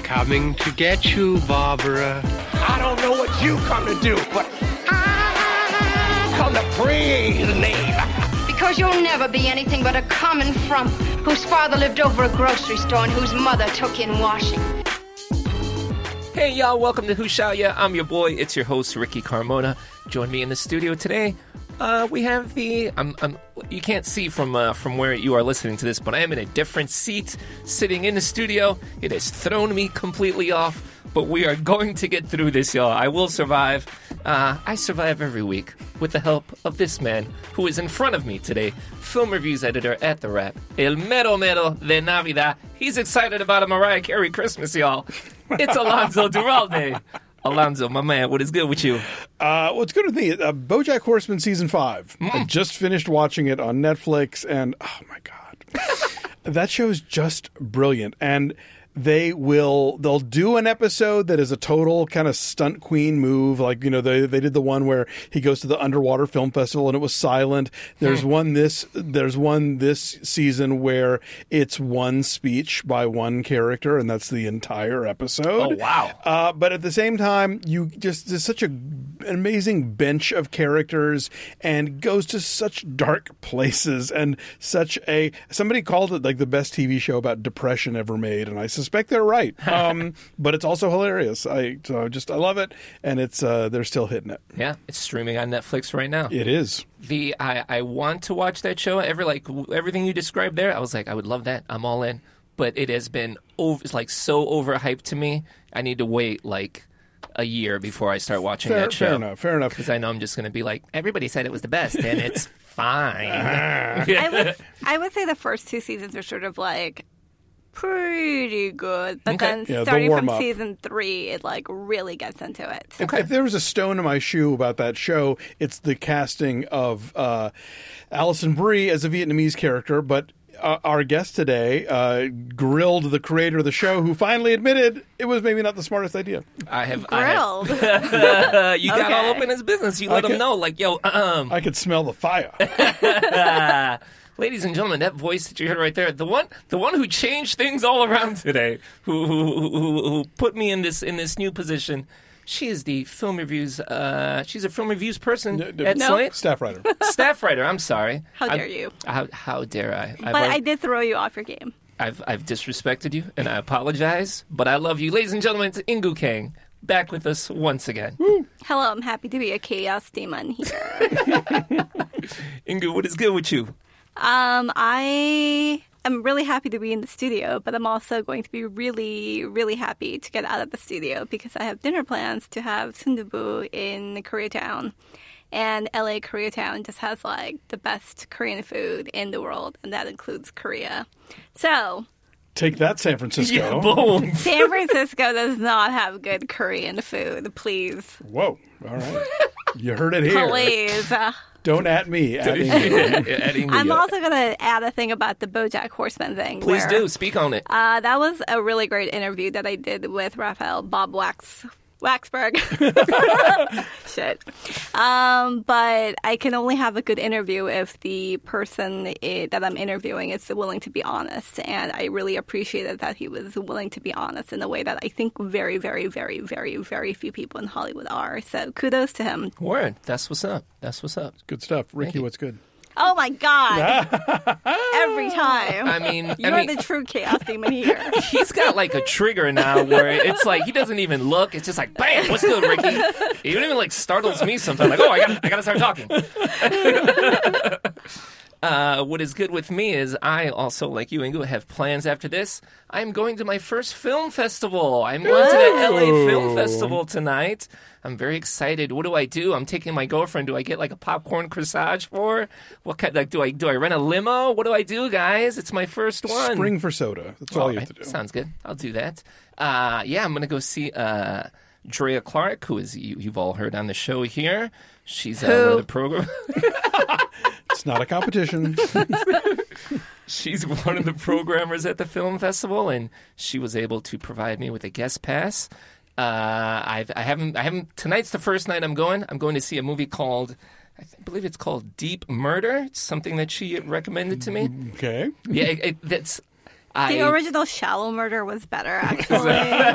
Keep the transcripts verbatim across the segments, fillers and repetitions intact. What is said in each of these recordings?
coming to get you, Barbara. I don't know what you come to do, but I come to praise the name. Because you'll never be anything but a common frump whose father lived over a grocery store and whose mother took in washing. Hey y'all, welcome to Who Shall Ya? I'm your boy, it's your host, Ricky Carmona. Join me in the studio today. Uh, we have the, I'm, I'm, you can't see from uh, from where you are listening to this, but I am in a different seat, sitting in the studio. It has thrown me completely off, but we are going to get through this, y'all. I will survive. Uh, I survive every week with the help of this man who is in front of me today, film reviews editor at The Wrap, El Mero Mero de Navidad. He's excited about a Mariah Carey Christmas, y'all. It's Alonzo Duralde. Alonzo, my man, what is good with you? Uh, what's good with me? Uh, BoJack Horseman season five. Mm. I just finished watching it on Netflix, and oh my god, that show is just brilliant. And they will they'll do an episode that is a total kind of stunt queen move, like, you know, they they did the one where he goes to the underwater film festival and it was silent. There's hmm. one this there's one this season where it's one speech by one character, and that's the entire episode. Oh wow! Uh, but at the same time, you just there's such a an amazing bench of characters and goes to such dark places and such a somebody called it like the best T V show about depression ever made, and I suspect they're right. Um, but it's also hilarious. I so just I love it, and it's uh, they're still hitting it. Yeah, it's streaming on Netflix right now. It is. The I, I want to watch that show. Every like everything you described there, I was like, I would love that. I'm all in. But it has been over. It's like so overhyped to me. I need to wait like a year before I start watching fair, that show. Fair enough. Fair enough. Because I know I'm just going to be like, everybody said it was the best, and it's fine. I would I would say the first two seasons are sort of like pretty good, but Okay. then Yeah, the starting from warm-up. season three, it like really gets into it. If, if there was a stone in my shoe about that show, it's the casting of uh, Alison Brie as a Vietnamese character. But uh, our guest today uh, grilled the creator of the show, who finally admitted it was maybe not the smartest idea. I have Grilled. I have, you got Okay. all up in his business. You let Okay. him know, like, yo, um. I could smell the fire. Ladies and gentlemen, that voice that you heard right there, the one, the one who changed things all around today, who who who, who put me in this in this new position. She is the film reviews. Uh, she's a film reviews person N- n- at No. Slate. Staff writer. Staff writer. I'm sorry. How I'm- dare you. How, how dare I? I've, But already- I did throw you off your game. I've I've disrespected you, and I apologize. But I love you, ladies and gentlemen. It's Ingu Kang back with us once again. Hello, I'm happy to be a chaos demon here. Ingu, what is good with you? um, I am really happy to be in the studio, but I'm also going to be really, really happy to get out of the studio because I have dinner plans to have sundubu in Koreatown. And L A Koreatown just has like the best Korean food in the world, and that includes Korea. So Take that, San Francisco. Yeah, boom. San Francisco does not have good Korean food. Please, Whoa. All right. You heard it here. please. Uh, Don't at me. At Ingu. Adding I'm the, uh, also going to add a thing about the BoJack Horseman thing. Please where, do speak on it. Uh, that was a really great interview that I did with Raphael Bob Wax. Waxberg. Shit. Um, but I can only have a good interview if the person i that I'm interviewing is willing to be honest. And I really appreciated that he was willing to be honest in a way that I think very, very, very, very, very few people in Hollywood are. So kudos to him. Word. That's what's up. That's what's up. Good stuff. Ricky, you. what's good? Oh my God. Every time. I mean, You're I mean, the true chaos demon here. he's got like a trigger now where it's like he doesn't even look. It's just like, bam, what's good, Ricky? It even like startles me sometimes. Like, oh, I got, I got to start talking. Uh, what is good with me is I also, like you, Ingu, have plans after this. I'm going to my first film festival. I'm going to the L A Film Festival tonight. I'm very excited. What do I do? I'm taking my girlfriend. Do I get like a popcorn corsage for her? What kind? Like, do I do I rent a limo? What do I do, guys? It's my first one. Spring for soda. That's all you have to do. Sounds good. I'll do that. Uh, yeah, I'm going to go see uh, Drea Clark, who is you, you've all heard on the show here. She's uh, one of the program. It's not a competition. She's one of the programmers at the film festival, and she was able to provide me with a guest pass. Uh, I've, I haven't, I haven't. Tonight's the first night I'm going. I'm going to see a movie called, I th- believe it's called Deep Murder. It's something that she recommended to me. Okay. Yeah, it, it, that's. I, The original Shallow Murder was better, actually.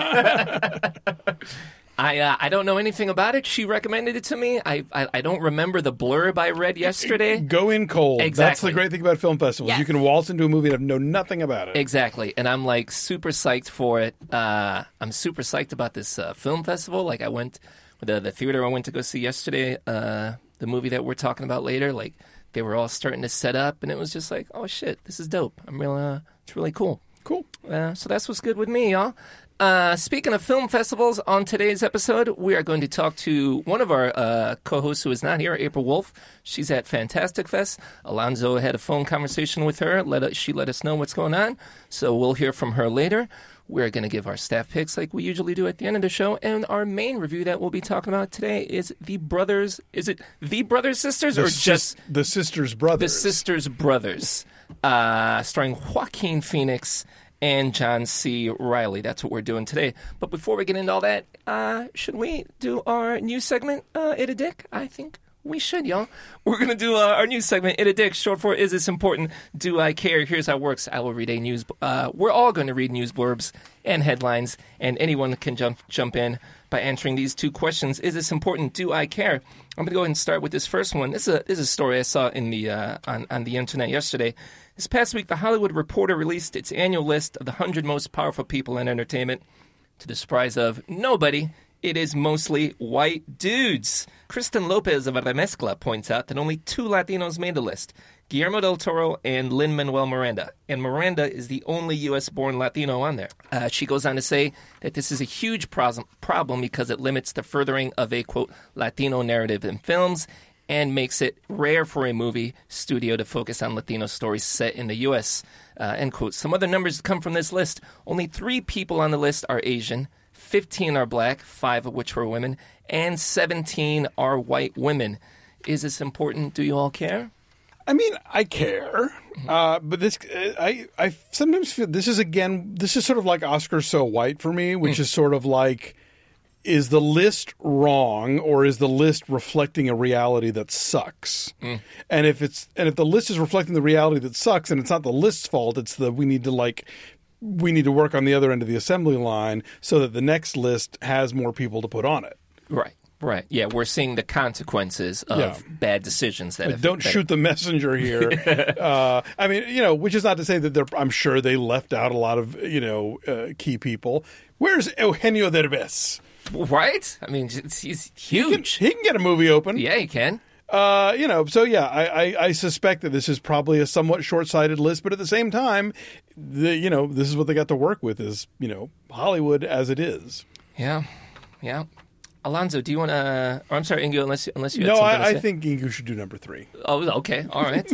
I uh, I don't know anything about it. She recommended it to me. I, I I don't remember the blurb I read yesterday. Go in cold. That's Exactly. the great thing about film festivals. Yes. You can waltz into a movie and know nothing about it. Exactly, and I'm like super psyched for it. Uh, I'm super psyched about this uh, film festival. Like I went the the theater I went to go see yesterday. Uh, the movie that we're talking about later. Like they were all starting to set up, and it was just like, oh shit, this is dope. I'm real. Uh, it's really cool. Cool. Uh, so that's what's good with me, y'all. Uh, speaking of film festivals, on today's episode, we are going to talk to one of our uh, co-hosts who is not here, April Wolf. She's at Fantastic Fest. Alonzo had a phone conversation with her. Let us, she let us know what's going on. So we'll hear from her later. We're going to give our staff picks like we usually do at the end of the show. And our main review that we'll be talking about today is The Brothers. Is it The Brothers Sisters The or sis- just The Sisters Brothers? The Sisters Brothers? Uh, starring Joaquin Phoenix and John C. Reilly. That's what we're doing today. But before we get into all that, uh, should we do our news segment, uh, It a Dick? I think we should, y'all. We're going to do uh, our news segment, It a Dick, short for Is This Important? Do I Care? Here's how it works. I will read a news... Uh, we're all going to read news blurbs and headlines, and anyone can jump jump in by answering these two questions. Is this important? Do I care? I'm going to go ahead and start with this first one. This is a, this is a story I saw in the uh, on, on the internet yesterday. This past week, The Hollywood Reporter released its annual list of the one hundred most powerful people in entertainment. To the surprise of nobody, it is mostly white dudes. Kristen Lopez of Remezcla points out that only two Latinos made the list, Guillermo del Toro and Lin-Manuel Miranda. And Miranda is the only U S-born Latino on there. Uh, she goes on to say that this is a huge pros- problem because it limits the furthering of a, quote, Latino narrative in films and makes it rare for a movie studio to focus on Latino stories set in the U S, uh, end quote. Some other numbers come from this list. Only three people on the list are Asian, fifteen are black, five of which were women, and seventeen are white women. Is this important? Do you all care? I mean, I care, uh, but this, I, I sometimes feel this is again, this is sort of like Oscar So White for me, which mm. is sort of like, is the list wrong or is the list reflecting a reality that sucks? Mm. And if it's, and if the list is reflecting the reality that sucks, and it's not the list's fault, it's the we need to like, we need to work on the other end of the assembly line so that the next list has more people to put on it. Right. Right. Yeah, we're seeing the consequences of yeah. bad decisions that like, have, don't that shoot the messenger here. uh, I mean, you know, which is not to say that they're, I'm sure they left out a lot of, you know, uh, key people. Where's Eugenio Derbez? Right? I mean, he's huge. He can, he can get a movie open. Yeah, he can. Uh, you know, so yeah, I, I, I suspect that this is probably a somewhat short-sighted list, but at the same time, the you know, this is what they got to work with is, you know, Hollywood as it is. Yeah, yeah. Alonzo, do you want to? Or I'm sorry, Ingo, unless unless you had no, something I, to say. I think Ingo should do number three. Oh, okay, all right.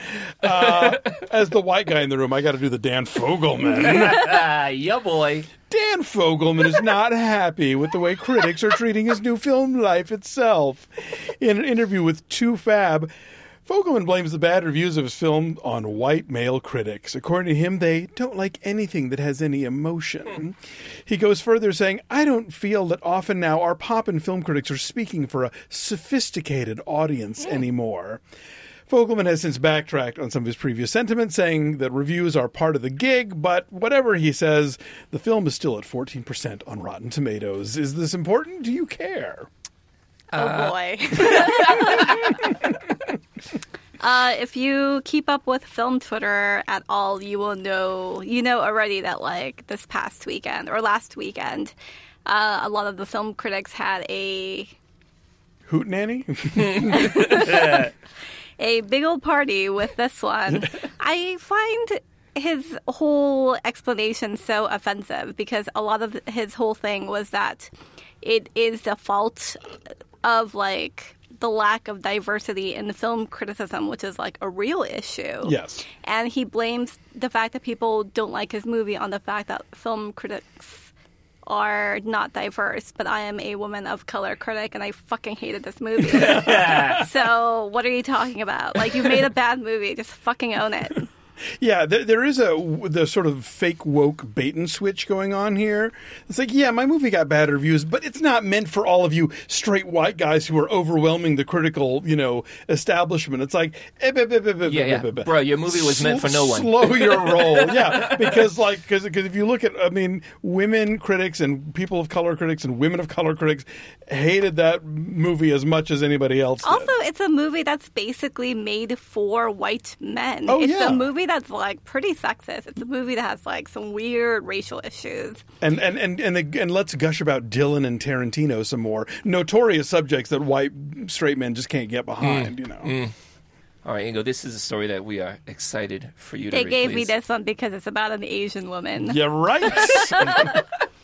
uh, as the white guy in the room, I got to do the Dan Fogelman. Yeah, boy. Dan Fogelman is not happy with the way critics are treating his new film Life Itself. In an interview with two Fab, Fogelman blames the bad reviews of his film on white male critics. According to him, they don't like anything that has any emotion. He goes further saying, I don't feel that often now our pop and film critics are speaking for a sophisticated audience anymore. Fogelman has since backtracked on some of his previous sentiments, saying that reviews are part of the gig, but whatever he says, the film is still at fourteen percent on Rotten Tomatoes. Is this important? Do you care? Oh, uh, boy. uh, if you keep up with film Twitter at all, you will know, you know already that, like, this past weekend, or last weekend, uh, a lot of the film critics had a... Hootenanny? a big old party with this one. I find his whole explanation so offensive because a lot of his whole thing was that it is the fault of, like, the lack of diversity in the film criticism, which is, like, a real issue. Yes. And he blames the fact that people don't like his movie on the fact that film critics are not diverse, but I am a woman of color critic, and I fucking hated this movie. So what are you talking about? Like, you made a bad movie. Just fucking own it. Yeah, there, there is a the sort of fake woke bait and switch going on here. It's like, yeah, my movie got bad reviews, but it's not meant for all of you straight white guys who are overwhelming the critical, you know, establishment. It's like, eh, eh, eh, eh, eh, Yeah, yeah. eh, eh, eh. Bro, your movie was meant for no one. Slow your roll, yeah, because like because if you look at, I mean, women critics and people of color critics and women of color critics hated that movie as much as anybody else did. Also, it's a movie that's basically made for white men. Oh, it's yeah. a movie that's like pretty sexist. It's a movie that has like some weird racial issues. And and and and, the, and let's gush about Dylan and Tarantino some more. Notorious subjects that white straight men just can't get behind. Mm, you know. Mm. All right, Ingo, this is a story that we are excited for you to They read, gave please. me this one because it's about an Asian woman. Yeah, right.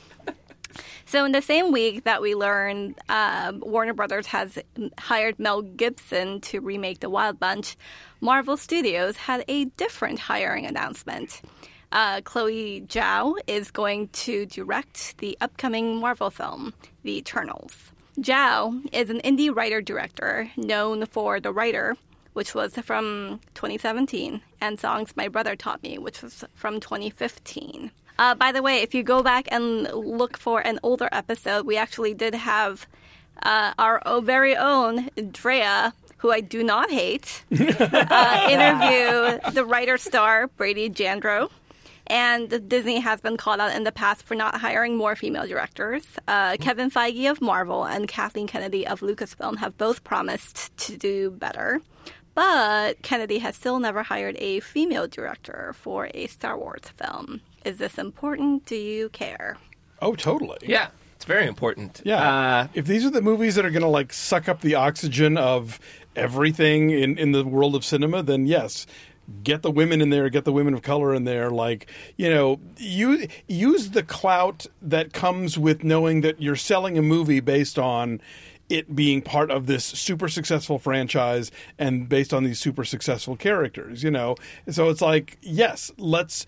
So in the same week that we learned um, Warner Brothers has hired Mel Gibson to remake The Wild Bunch, Marvel Studios had a different hiring announcement. Uh, Chloe Zhao is going to direct the upcoming Marvel film, The Eternals. Zhao is an indie writer-director known for The Writer, which was from twenty seventeen, and Songs My Brother Taught Me, which was from twenty fifteen. Uh, by the way, if you go back and look for an older episode, we actually did have uh, our o- very own Drea, who I do not hate, uh, interview the writer-star Brady Jandreau. And Disney has been called out in the past for not hiring more female directors. Uh, Kevin Feige of Marvel and Kathleen Kennedy of Lucasfilm have both promised to do better. But Kennedy has still never hired a female director for a Star Wars film. Is this important? Do you care? Oh, totally. Yeah, it's very important. Yeah. Uh, if these are the movies that are going to like suck up the oxygen of everything in, in the world of cinema, then yes, get the women in there, get the women of color in there. Like, you know, you use the clout that comes with knowing that you're selling a movie based on it being part of this super successful franchise and based on these super successful characters, you know? So it's like, yes, let's...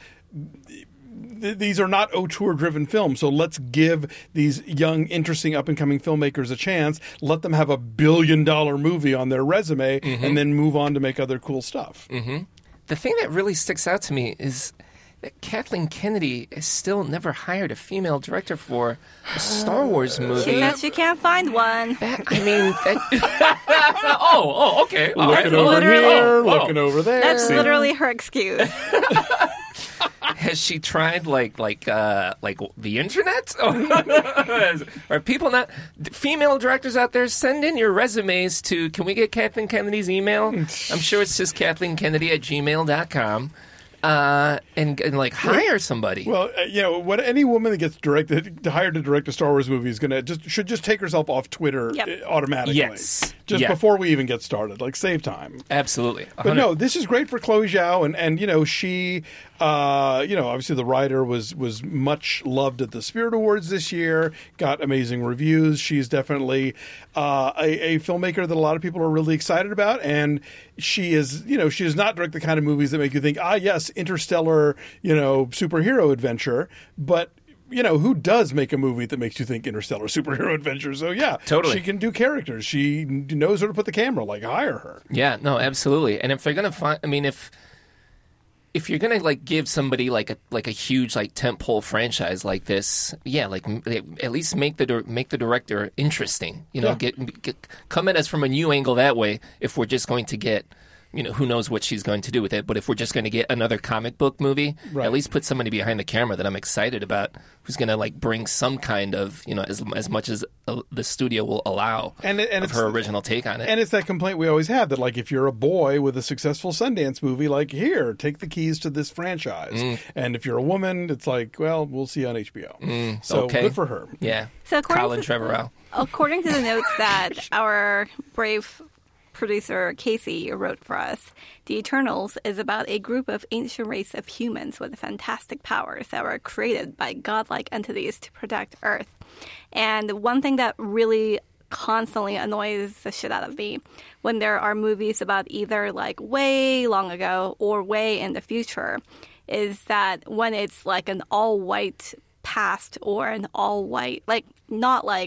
Th- these are not auteur-driven films, so let's give these young, interesting, up-and-coming filmmakers a chance. Let them have a billion-dollar movie on their resume, Mm-hmm. and then move on to make other cool stuff. Mm-hmm. The thing that really sticks out to me is that Kathleen Kennedy has still never hired a female director for a Star Wars movie. She said she can't find one. That, I mean, that, oh, oh, okay. All Looking right. over literally- here, Oh, looking over there. That's literally her excuse. Has she tried like like uh, like the internet? Are people not female directors out there? Send in your resumes to. Can we get Kathleen Kennedy's email? I'm sure it's just Kathleen Kennedy at gmail dot com. Uh, and, and like hire somebody. Well, uh, you know, what any woman that gets directed hired to direct a Star Wars movie is gonna just should just take herself off Twitter Yep. uh, automatically. Yes. just Yeah. before we even get started. Like, save time. Absolutely. one But hundred no, this is great for Chloe Zhao, and, and you know she, uh, you know, obviously the writer was was much loved at the Spirit Awards this year, got amazing reviews. She's definitely uh, a, a filmmaker that a lot of people are really excited about, and she is, you know, she does not direct the kind of movies that make you think, ah, yes, interstellar, you know, superhero adventure, but. You know, who does make a movie that makes you think interstellar superhero adventure? So, yeah, Totally. she can do characters. She knows where to put the camera. Like, hire her. Yeah, no, absolutely. And if they're gonna find, I mean, if if you're gonna like give somebody like a like a huge like tentpole franchise like this, yeah, like m- at least make the dir- make the director interesting. You know, Yeah. get, get come at us from a new angle that way. If we're just going to get. You know, who knows what she's going to do with it. But if we're just going to get another comic book movie, Right. at least put somebody behind the camera that I'm excited about, who's going to like bring some kind of, you know, as as much as uh, the studio will allow And it- and of it's- her original take on it. And it's that complaint we always have that, like, if you're a boy with a successful Sundance movie, like, here, take the keys to this franchise. Mm. And if you're a woman, it's like, well, we'll see you on H B O. so okay. good for her. yeah. So according Colin to- Trevorrow. According to the notes that our brave producer Casey wrote for us, The Eternals is about a group of ancient race of humans with fantastic powers that were created by godlike entities to protect Earth. And one thing that really constantly annoys the shit out of me when there are movies about either like way long ago or way in the future is that when it's like an all-white past or an all-white, like not like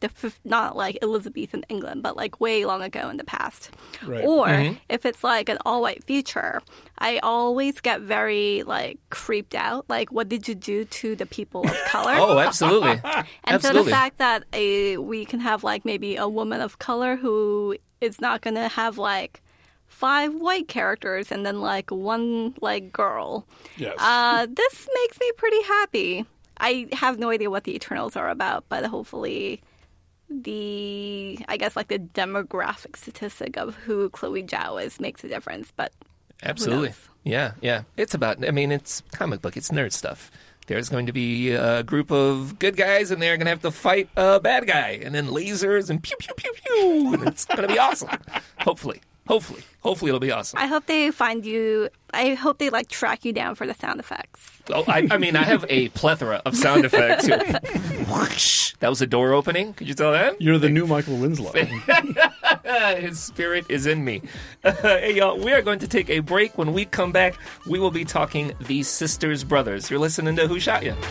the fif- not like Elizabethan England, but like way long ago in the past. Right. Or Mm-hmm. if it's like an all-white feature, I always get very like creeped out. Like, what did you do to the people of color? Oh, absolutely. And absolutely. so the fact that a we can have like maybe a woman of color who is not going to have like five white characters and then like one like girl. Yes. Uh, this makes me pretty happy. I have no idea what the Eternals are about, but hopefully the, I guess like the demographic statistic of who Chloe Zhao is makes a difference. But Absolutely. knows? Yeah, yeah. It's about, I mean, it's comic book, it's nerd stuff. There's going to be a group of good guys, and they're going to have to fight a bad guy, and then lasers and pew, pew, pew, pew. And it's going to be awesome. Hopefully. Hopefully. Hopefully it'll be awesome. I hope they find you, I hope they like track you down for the sound effects. Oh, I, I mean, I have a plethora of sound effects. Whoosh. That was a door opening. Could you tell that? You're the new Michael Winslow. His spirit is in me. Hey, y'all, we are going to take a break. When we come back, we will be talking The Sisters Brothers. You're listening to Who Shot Ya?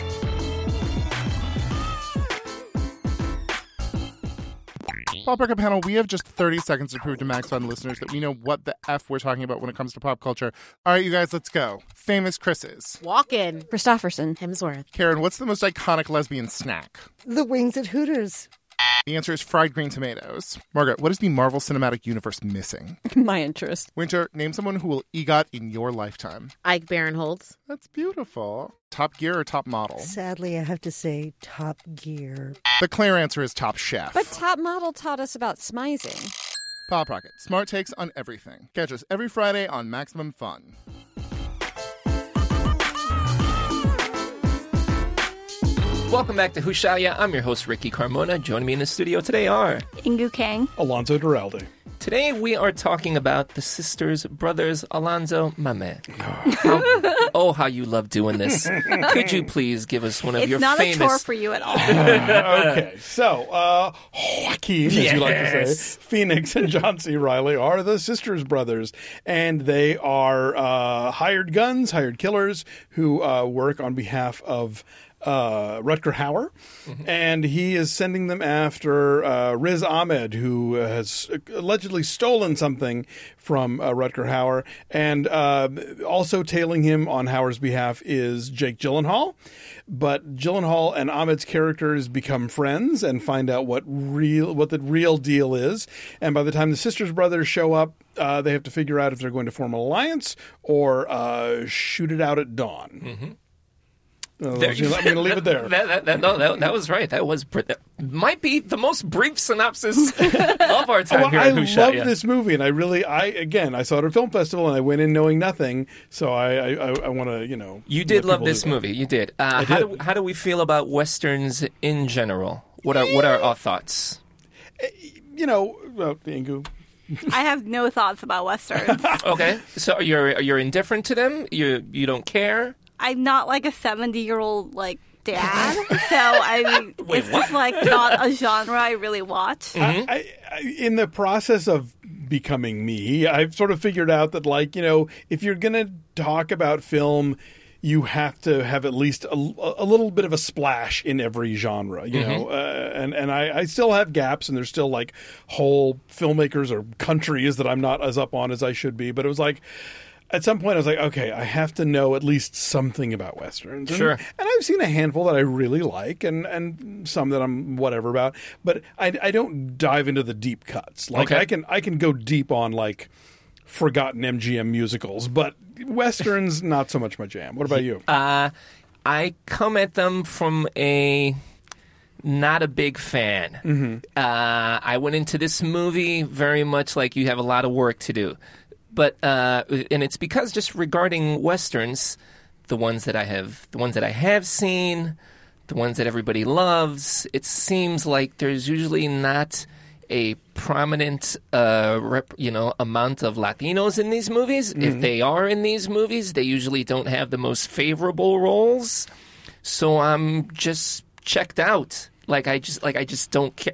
Pop Record Panel, we have just thirty seconds to prove to Max Fun listeners that we know what the F we're talking about when it comes to pop culture. All right, you guys, let's go. Famous Chris's. Walken. Christopherson. Hemsworth. Karen, what's the most iconic lesbian snack? The wings at Hooters. The answer is fried green tomatoes. Margaret, what is the Marvel Cinematic Universe missing? My interest. Winter, name someone who will EGOT in your lifetime. Ike Barinholtz. That's beautiful. Top Gear or Top Model? Sadly, I have to say Top Gear. The clear answer is Top Chef. But Top Model taught us about smizing. Pop Rocket, smart takes on everything. Catch us every Friday on Maximum Fun. Welcome back to Who Shot Ya? I'm your host, Ricky Carmona. Joining me in the studio today are... Ingu Kang. Alonzo Duralde. Today we are talking about the sisters, brothers, Alonzo, my man. How, oh, how you love doing this. Could you please give us one of It's your not famous... a chore for you at all. Okay, so uh, Joaquin, as you like to Yes. say, Phoenix and John C. Reilly are the Sisters Brothers, and they are uh, hired guns, hired killers who uh, work on behalf of uh, Rutger Hauer, mm-hmm. and he is sending them after uh, Riz Ahmed, who has allegedly stolen something from uh, Rutger Hauer, and uh, also tailing him on Hauer's behalf is Jake Gyllenhaal. But Gyllenhaal and Ahmed's characters become friends and find out what real what the real deal is. And by the time the Sisters Brothers show up, uh, they have to figure out if they're going to form an alliance or uh, shoot it out at dawn. Mm-hmm. Uh, I'm going to leave it there. that, that, that, no, that, that was right. That was that might be the most brief synopsis of our time well, here I at Who Shot love Ya? this movie, and I really, I again, I saw it at a film festival, and I went in knowing nothing. So I, I, I, I want to, you know, You did let love people this do that. movie. You did. Uh, I how did. do how do we feel about westerns in general? What are what are our thoughts? You know, well, Ingu. I have no thoughts about westerns. Okay, so you're you're indifferent to them. You you don't care. I'm not like a seventy-year-old like dad, so I Wait, it's what? just like not a genre I really watch. Mm-hmm. I, I, in the process of becoming me, I've sort of figured out that, like, you know, if you're going to talk about film, you have to have at least a, a little bit of a splash in every genre, you know, uh, and and I, I still have gaps, and there's still like whole filmmakers or countries that I'm not as up on as I should be. But it was like, at some point I was like, okay, I have to know at least something about westerns. And, Sure. and I've seen a handful that I really like, and, and some that I'm whatever about. But I, I don't dive into the deep cuts. Like Okay. I can I can go deep on like forgotten M G M musicals, but westerns not so much my jam. What about you? Uh, I come at them from a not a big fan. Mm-hmm. Uh, I went into this movie very much like you have a lot of work to do. But uh, and it's because just regarding westerns, the ones that I have, the ones that I have seen, the ones that everybody loves, it seems like there's usually not a prominent, uh, rep, you know, amount of Latinos in these movies. Mm-hmm. If they are in these movies, they usually don't have the most favorable roles. So I'm just checked out. Like I just, like I just don't care.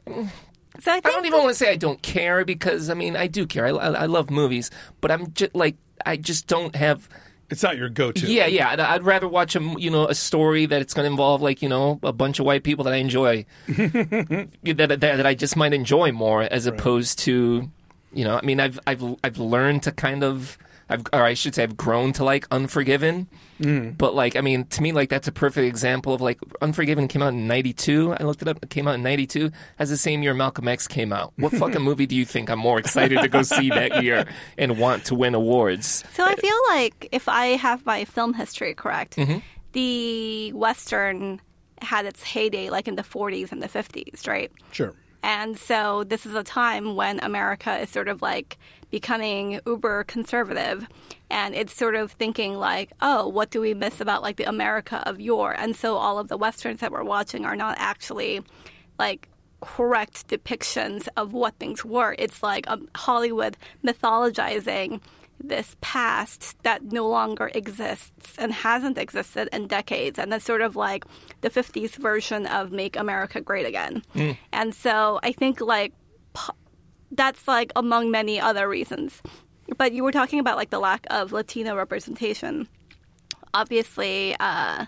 So I I think don't even want to say I don't care because I mean I do care. I, I, I love movies, but I'm just like I just don't have It's not your go-to. Yeah, yeah. I'd, I'd rather watch a m- you know a story that it's going to involve like you know a bunch of white people that I enjoy, that, that that I just might enjoy more as opposed to you know. I mean, I've I've I've learned to kind of. I've, or I should say, I've grown to like Unforgiven, mm. but like, I mean, to me, like that's a perfect example of like Unforgiven came out in ninety-two. I looked it up; it came out in ninety-two. As the same year Malcolm X came out. What fucking movie do you think I'm more excited to go see that year and want to win awards? So I feel like if I have my film history correct, mm-hmm. the Western had its heyday like in the forties and the fifties, right? Sure. And so this is a time when America is sort of like becoming uber conservative, and it's sort of thinking like, oh, what do we miss about like the America of yore? And so all of the Westerns that we're watching are not actually like correct depictions of what things were. It's like um, Hollywood mythologizing this past that no longer exists and hasn't existed in decades. And that's sort of like the fifties version of Make America Great Again. Mm. And so I think like that's like among many other reasons. But you were talking about like the lack of Latino representation. Obviously, uh,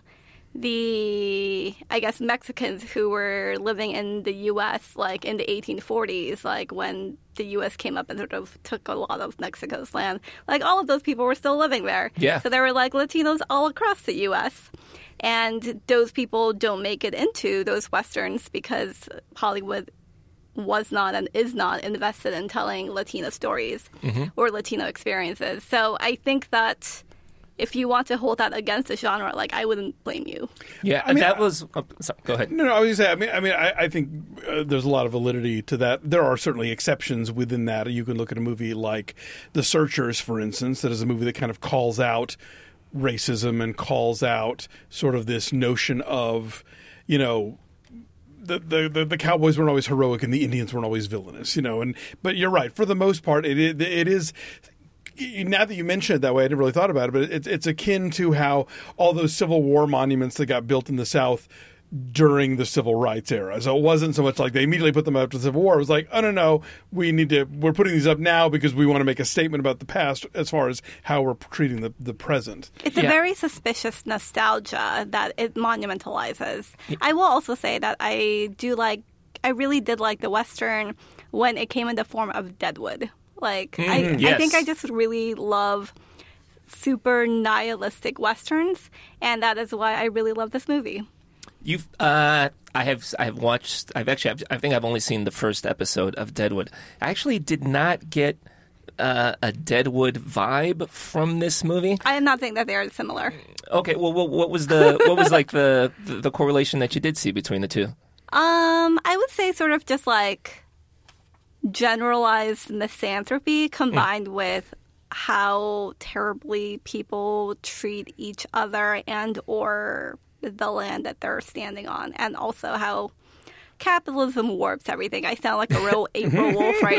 the, I guess, Mexicans who were living in the U S like in the eighteen forties, like when the U S came up and sort of took a lot of Mexico's land, like all of those people were still living there. Yeah. So there were like Latinos all across the U S And those people don't make it into those Westerns because Hollywood was not and is not invested in telling Latino stories mm-hmm. or Latino experiences. So I think that if you want to hold that against the genre, like I wouldn't blame you. Yeah, I mean, that was. Oh, sorry, go ahead. No, no, I was going to say. I mean, I mean, I, I think uh, there's a lot of validity to that. There are certainly exceptions within that. You can look at a movie like The Searchers, for instance, that is a movie that kind of calls out racism and calls out sort of this notion of, you know. The, the, the, the cowboys weren't always heroic and the Indians weren't always villainous, you know. And but you're right. For the most part, it it, it is. Now that you mention it that way, I never really thought about it, but it's it's akin to how all those Civil War monuments that got built in the South during the Civil Rights era. So it wasn't so much like they immediately put them after the Civil War. It was like, oh, no, no, we need to, we're putting these up now because we want to make a statement about the past as far as how we're treating the, the present. It's a yeah. very suspicious nostalgia that it monumentalizes. Yeah. I will also say that I do like, I really did like the Western when it came in the form of Deadwood. Like, mm, I, yes. I think I just really love super nihilistic Westerns, and that is why I really love this movie. You've, uh, I have, I have watched. I've actually, I've, I think I've only seen the first episode of Deadwood. I actually did not get uh, a Deadwood vibe from this movie. I am not saying that they are similar. Okay, well, what, what was the, what was like the, the the correlation that you did see between the two? Um, I would say sort of just like generalized misanthropy combined mm. with how terribly people treat each other and or the land that they're standing on, and also how capitalism warps everything. I sound like a real April Wolf right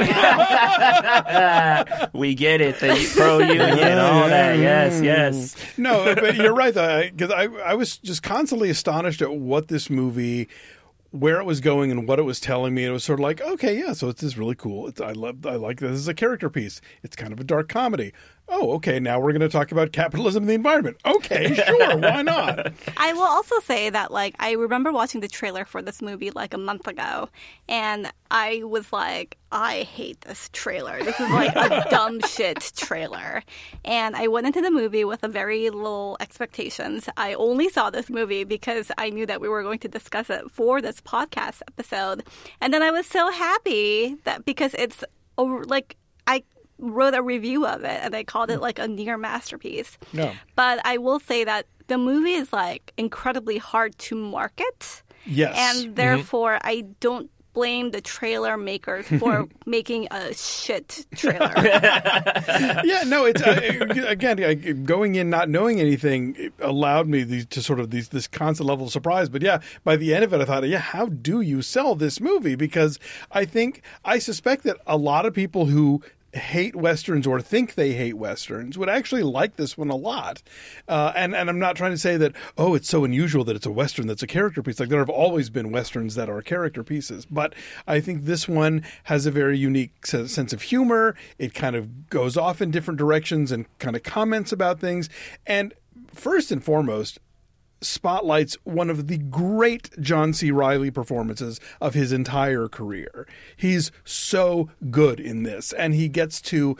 now. We get it, the pro-union, all that. Yes, yes. No, but you're right, though, because I, I was just constantly astonished at what this movie, where it was going and what it was telling me. And it was sort of like, okay, yeah, so it's this really cool. It's, I love, I like this as a character piece. It's kind of a dark comedy. Oh, okay, now we're going to talk about capitalism and the environment. Okay, sure, why not? I will also say that, like, I remember watching the trailer for this movie, like, a month ago, and I was like, I hate this trailer. This is, like, a dumb shit trailer. And I went into the movie with a very little expectations. I only saw this movie because I knew that we were going to discuss it for this podcast episode. And then I was so happy that because it's, like, I wrote a review of it and I called it like a near masterpiece. No. But I will say that the movie is like incredibly hard to market. Yes. And therefore mm-hmm. I don't blame the trailer makers for making a shit trailer. Yeah, no, it's uh, again going in not knowing anything it allowed me these, to sort of these, this constant level of surprise. But yeah, by the end of it, I thought, yeah, how do you sell this movie? Because I think I suspect that a lot of people who hate Westerns or think they hate Westerns would actually like this one a lot. Uh, and, and I'm not trying to say that, oh, it's so unusual that it's a Western that's a character piece. Like, there have always been Westerns that are character pieces. But I think this one has a very unique sense of humor. It kind of goes off in different directions and kind of comments about things. And first and foremost, spotlights one of the great John C. Reilly performances of his entire career. He's so good in this, and he gets to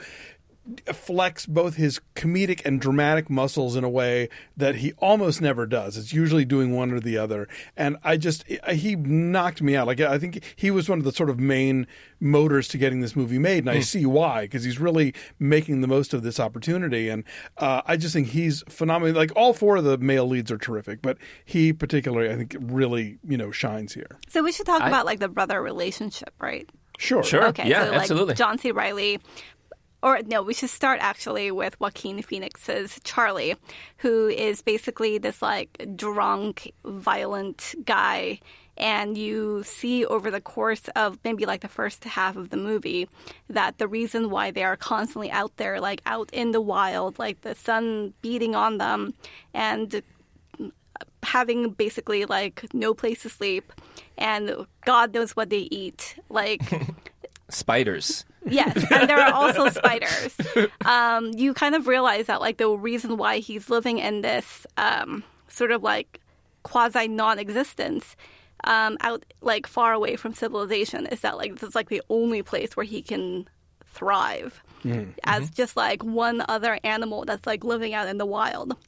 flex both his comedic and dramatic muscles in a way that he almost never does. It's usually doing one or the other. And I just, he knocked me out. Like, I think he was one of the sort of main motors to getting this movie made. And I mm. see why, because he's really making the most of this opportunity. And uh, I just think he's phenomenal. Like, all four of the male leads are terrific, but he particularly, I think, really, you know, shines here. So we should talk I... about, like, the brother relationship, right? Sure. Sure. Okay. Yeah, so, like, absolutely. John C. Reilly. Or no, we should start actually with Joaquin Phoenix's Charlie, who is basically this like drunk, violent guy. And you see over the course of maybe like the first half of the movie that the reason why they are constantly out there, like out in the wild, like the sun beating on them and having basically like no place to sleep and God knows what they eat. Like spiders. Yes, and there are also spiders. Um, you kind of realize that, like, the reason why he's living in this um, sort of, like, quasi-non-existence um, out, like, far away from civilization is that, like, this is, like, the only place where he can thrive mm-hmm. as just, like, one other animal that's, like, living out in the wild.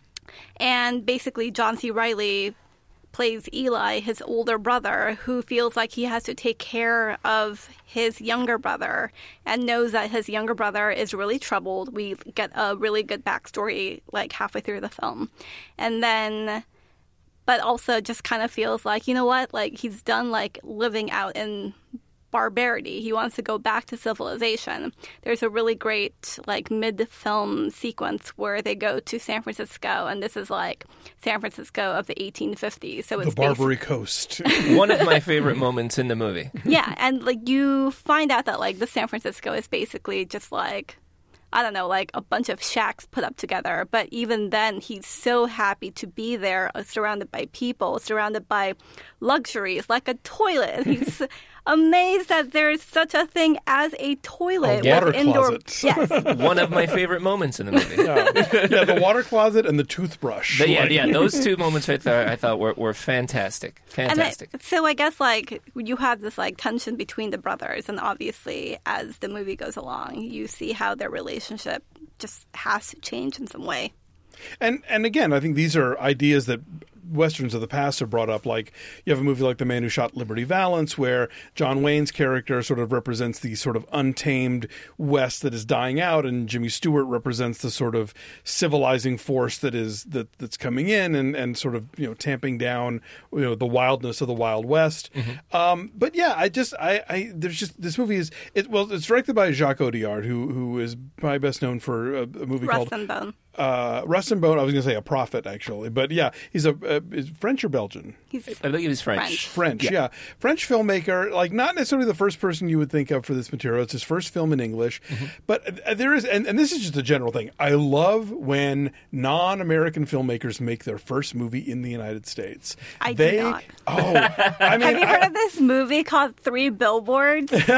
And basically, John C. Reilly plays Eli, his older brother, who feels like he has to take care of his younger brother and knows that his younger brother is really troubled. We get a really good backstory like halfway through the film. And then, but also just kind of feels like, you know what, like he's done like living out in barbarity. He wants to go back to civilization. There's a really great like mid-film sequence where they go to San Francisco, and this is like San Francisco of the eighteen fifties. So it's the Barbary based... Coast. One of my favorite moments in the movie. Yeah, and like you find out that like the San Francisco is basically just like, I don't know, like a bunch of shacks put up together. But even then, he's so happy to be there, uh, surrounded by people, surrounded by luxuries, like a toilet. He's amazed that there's such a thing as a toilet. A water with indoor... closet. Yes. One of my favorite moments in the movie. Yeah, yeah the water closet and the toothbrush. The, yeah, like... yeah, those two moments right there I thought were, were fantastic. Fantastic. I, so I guess like you have this like tension between the brothers, and obviously as the movie goes along, you see how their relationship just has to change in some way. And and again, I think these are ideas that Westerns of the past have brought up. Like, you have a movie like The Man Who Shot Liberty Valance, where John Wayne's character sort of represents the sort of untamed West that is dying out, and Jimmy Stewart represents the sort of civilizing force that is that that's coming in and, and sort of, you know, tamping down, you know, the wildness of the Wild West. Mm-hmm. Um, but yeah, I just I, I there's just this movie is it well it's directed by Jacques Audiard, who who is probably best known for a, a movie Rust called and Bone. Uh, Rust and Bone. I was going to say A Prophet, actually, but yeah, he's a uh, is French or Belgian? He's I think he's French. French. French, yeah. yeah, French filmmaker. Like, not necessarily the first person you would think of for this material. It's his first film in English, mm-hmm. but uh, there is, and, and this is just a general thing. I love when non-American filmmakers make their first movie in the United States. I they, do not. Oh, I mean, have you heard I, of this movie called Three Billboards? It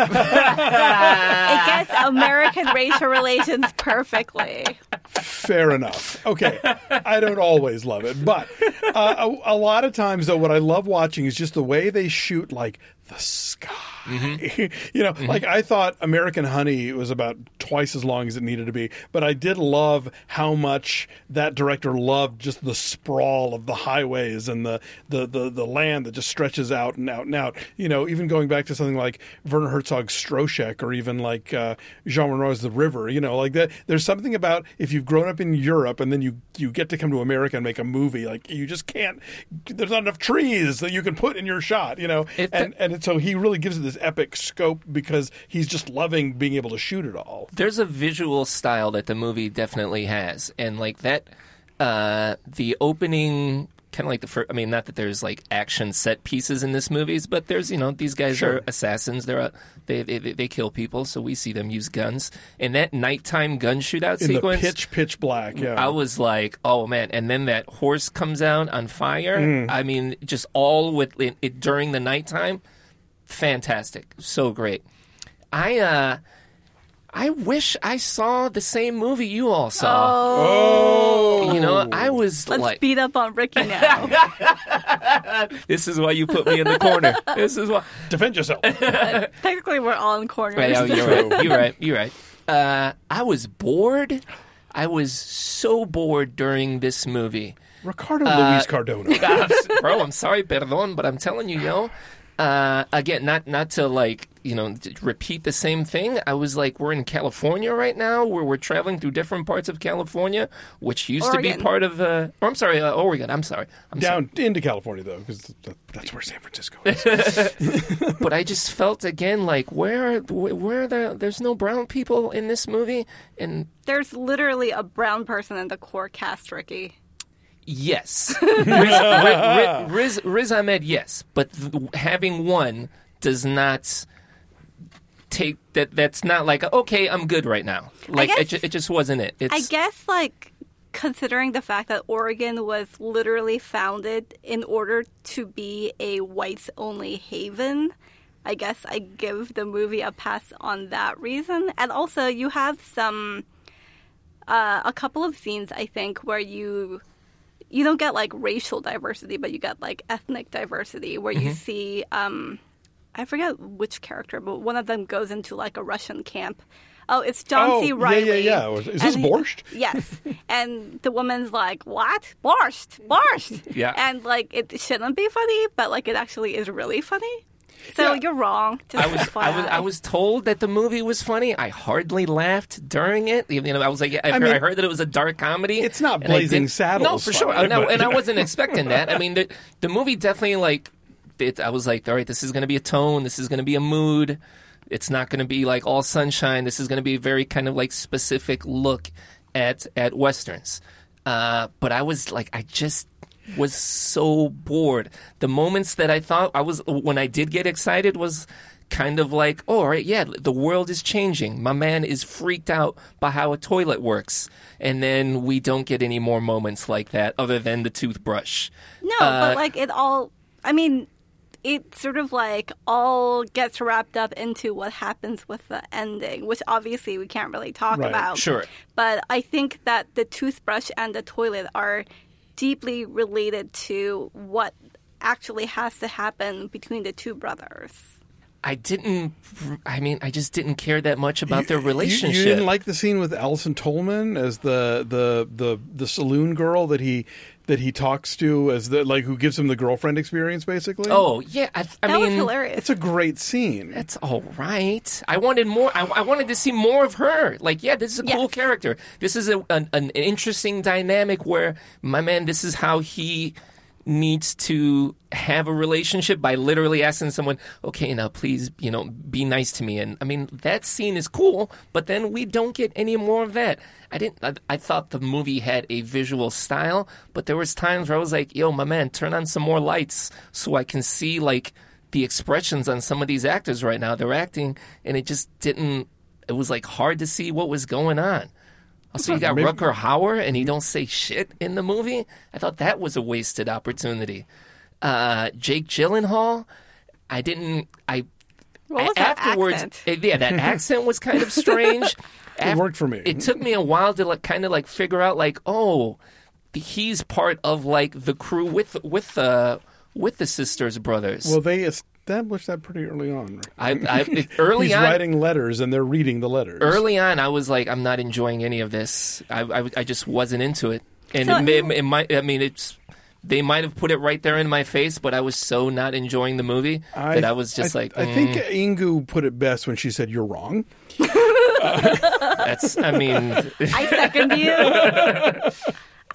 gets American racial relations perfectly. Fair enough. Okay. I don't always love it. But uh, a, a lot of times, though, what I love watching is just the way they shoot, like, the sky. Mm-hmm. you know, mm-hmm. like I thought American Honey was about twice as long as it needed to be, but I did love how much that director loved just the sprawl of the highways and the the, the, the land that just stretches out and out and out. You know, even going back to something like Werner Herzog's Stroszek, or even like uh, Jean Renoir's The River, you know, like that. There's something about if you've grown up in Europe and then you, you get to come to America and make a movie, like you just can't, there's not enough trees that you can put in your shot, you know, it, and, and it, so he really gives it this epic scope because he's just loving being able to shoot it all. There's a visual style that the movie definitely has, and like that, uh, the opening kind of like the first. I mean, not that there's like action set pieces in this movies, but there's you know these guys Sure. are assassins. They're a, they, they they kill people, so we see them use guns. And that nighttime gun shootout In sequence, the pitch, pitch black, yeah. I was like, oh man! And then that horse comes out on fire. Mm. I mean, just all with it, it during the nighttime. Fantastic, so great. I uh, I wish I saw the same movie you all saw. Oh. You know, I was Let's like, beat up on Ricky now. this is why you put me in the corner. This is why. Defend yourself. Technically, we're all in corners. Right, oh, you're right. You're right. You're right. Uh, I was bored. I was so bored during this movie. Ricardo Uh, Luis Cardona. Uh, bro, I'm sorry, perdón, but I'm telling you, yo. Uh, again, not not to like you know t- repeat the same thing. I was like, we're in California right now, where we're traveling through different parts of California, which used to Oregon. be part of. Uh, or I'm sorry, uh, Oregon. I'm sorry. I'm Down into California, though, because that's where San Francisco is. sorry. But I just felt again like where are where are the there's no brown people in this movie, and There's literally a brown person in the core cast, Ricky. yes, Riz, Riz, Riz, Riz Ahmed, yes, but th- having one does not take that. That's not like okay, I'm good right now. Like it, guess- ju- it just wasn't it. It's, I guess, like, considering the fact that Oregon was literally founded in order to be a whites-only haven, I guess I give the movie a pass on that reason. And also, you have some, uh, a couple of scenes, I think, where you you don't get, like, racial diversity, but you get, like, ethnic diversity, where you see, um, I forget which character, but one of them goes into, like, a Russian camp. Oh, it's John Oh, C. yeah, Reilly. yeah, yeah. Is this And he- Borscht? Yes. And the woman's like, what? Borscht. Borscht. Yeah. And, like, it shouldn't be funny, but, like, it actually is really funny. So Yeah. you're wrong. Just I was, I was, I was told that the movie was funny. I hardly laughed during it. You know, I was like, I, I heard, mean, I heard that it was a dark comedy. it's not and I Blazing didn't- Saddles No, for sure. funny, no, but- and I wasn't expecting that. I mean, the, the movie definitely like. It, I was like, all right, this is going to be a tone. This is going to be a mood. It's not going to be like all sunshine. This is going to be a very kind of like specific look at at westerns. Uh, but I was like, I just was so bored. The moments that I thought I was when I did get excited was kind of like, oh, all right, yeah, the world is changing. My man is freaked out by how a toilet works. And then we don't get any more moments like that other than the toothbrush. No, Uh, but, like, it all, I mean, it sort of, like, all gets wrapped up into what happens with the ending, which obviously we can't really talk Right. about. Sure. But I think that the toothbrush and the toilet are deeply related to what actually has to happen between the two brothers. I didn't. I mean, I just didn't care that much about their You- relationship. You, didn't like the scene with Alison Tolman as the the the the saloon girl that he that he talks to as the like who gives him the girlfriend experience basically. Oh yeah, I, I That mean, was hilarious. it's a great scene. That's all right. I wanted more. I, I wanted to see more of her. Like, yeah, this is a cool Yes. character. This is a, an, an interesting dynamic where my man. This is how he needs to have a relationship by literally asking someone, okay, now please, you know, be nice to me. And I mean, that scene is cool, but then we don't get any more of that. I didn't, I, I thought the movie had a visual style, but there was times where I was like, yo, my man, turn on some more lights so I can see like the expressions on some of these actors right now. They're acting and it just didn't, it was like hard to see what was going on. Also, you got Maybe- Rutger Hauer, and he don't say shit in the movie. I thought that was a wasted opportunity. Uh, Jake Gyllenhaal, I didn't. I What was that afterwards, accent? eh, yeah, that accent was kind of strange. It worked for me. It took me a while to like kind of like figure out like, oh, he's part of like the crew with with the with the sisters brothers. Well, they established that pretty early on. Right? I, I it, early He's on, writing letters and they're reading the letters. early on, I was like, I'm not enjoying any of this. I, I, I just wasn't into it, and So- it, may, it might. I mean, it's they might have put it right there in my face, but I was so not enjoying the movie that I was just I, like, I mm, think Ingu put it best when she said, "You're wrong." that's. I mean, I second you. I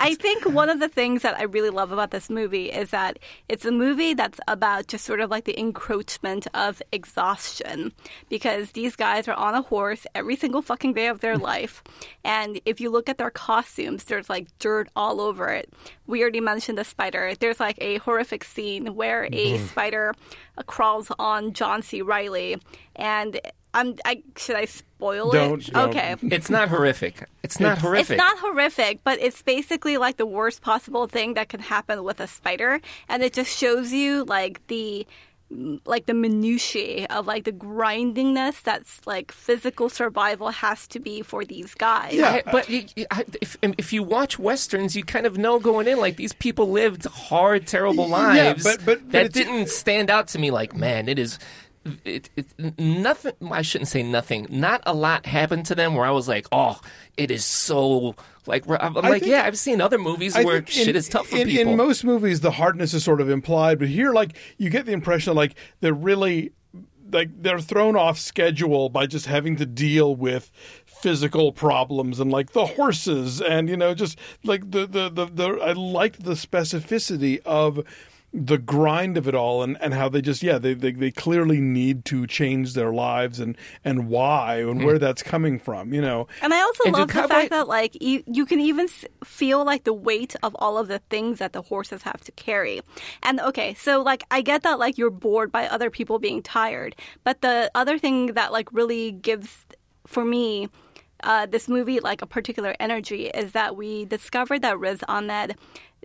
I think one of the things that I really love about this movie is that it's a movie that's about just sort of like the encroachment of exhaustion, because these guys are on a horse every single fucking day of their life. And if you look at their costumes, there's like dirt all over it. We already mentioned the spider. There's like a horrific scene where a spider uh, crawls on John C. Reilly, and I'm, I, should I spoil Don't, it? don't. Okay. It's not horrific. It's not horrific. It's not horrific, but it's basically like the worst possible thing that can happen with a spider, and it just shows you like the like the minutiae of like the grindingness that's like physical survival has to be for these guys. Yeah, I, but you, you- I- if if you watch westerns, you kind of know going in like these people lived hard, terrible lives but- but- but that it's- didn't stand out to me. Like, man, it is. It, it nothing. I shouldn't say nothing. Not a lot happened to them where I was like, oh, it is so like. I'm I like, think- yeah, I've seen other movies I where think shit in, is tough for in, people. In most movies, the hardness is sort of implied, but here, like, you get the impression that, like, they're really, like, they're thrown off schedule by just having to deal with physical problems and, like, the horses and, you know, just, like, the, the, the, the I liked the specificity of the grind of it all and, and how they just, yeah, they, they they clearly need to change their lives and, and why and where that's coming from, you know. And I also And do love the cowboy- fact that like you, you can even s- feel like the weight of all of the things that the horses have to carry. And okay, so like I get that like you're bored by other people being tired, but the other thing that like really gives for me uh, this movie like a particular energy is that we discovered that Riz Ahmed,